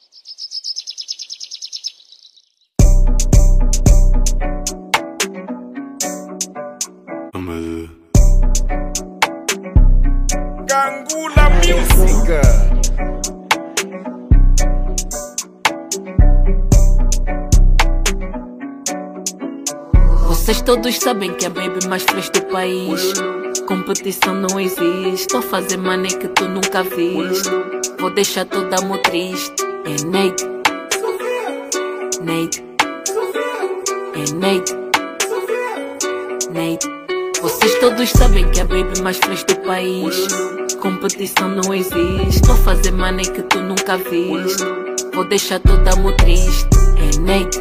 Gangula Music. Vocês todos sabem que a baby mais fresca do país. Competição não existe, tô a fazer money que tu nunca viste. Vou deixar toda amor triste. É Nate, Nate, é Nate, Nate. Vocês todos sabem que a baby mais fresca do país. Competição não existe, tô a fazer money que tu nunca viste. Vou deixar toda amor triste. É Nate,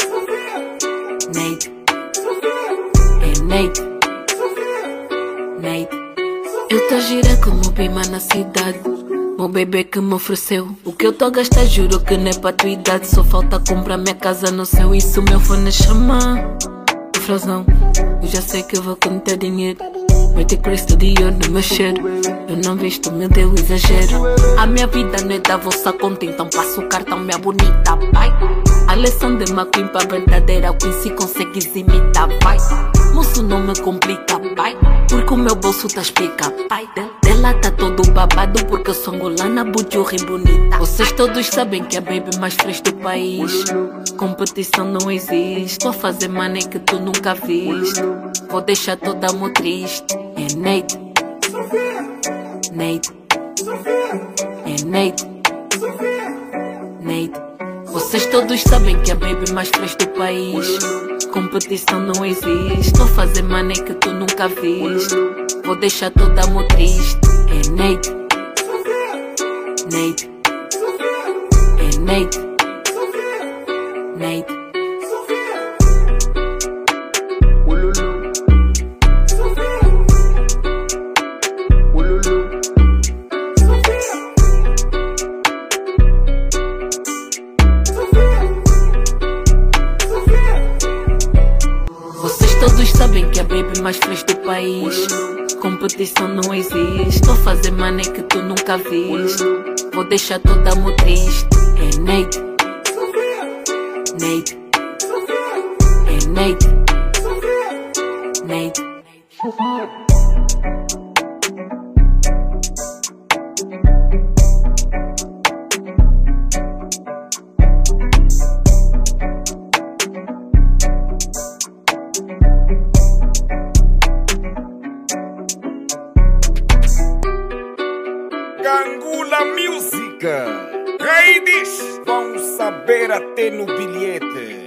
Nate, é Nate, Nate. Eu tô a girar como bima na cidade. Meu bebê que me ofereceu o que eu tô a gastar, juro que não é pra tua idade. Só falta comprar minha casa no céu. E se o meu fone chamar o frasão, eu já sei que eu vou contar dinheiro. Vai ter Cristo de ouro no meu cheiro. Eu não visto, meu Deus, exagero. A minha vida não é da vossa conta, então passo o cartão, minha bonita, vai. A lição de uma queen pra verdadeira queen, se consegues imitar, vai. Moço, não me complica, pai, porque o meu bolso tá explica, pai. Dela tá todo babado porque eu sou angolana, bujurra e bonita. Vocês todos sabem que a baby mais fresca do país. Competição não existe, tô a fazer money que tu nunca viste. Vou deixar toda amor triste. É Nate, Nate, é Nate, Nate. Vocês todos sabem que a baby mais fresca do país. Competição não existe, tô a fazer money que tu nunca viste. Vou deixar toda amor triste. É Nate, Nate, é Nate, Nate. Vocês todos sabem que a baby mais fresca do país. Competição não existe, tô a fazer money que tu nunca viste. Vou deixar toda amor triste. É Nate, Nate, é Nate, Nate. Gangula Music. Ladies vão saber até no bilhete.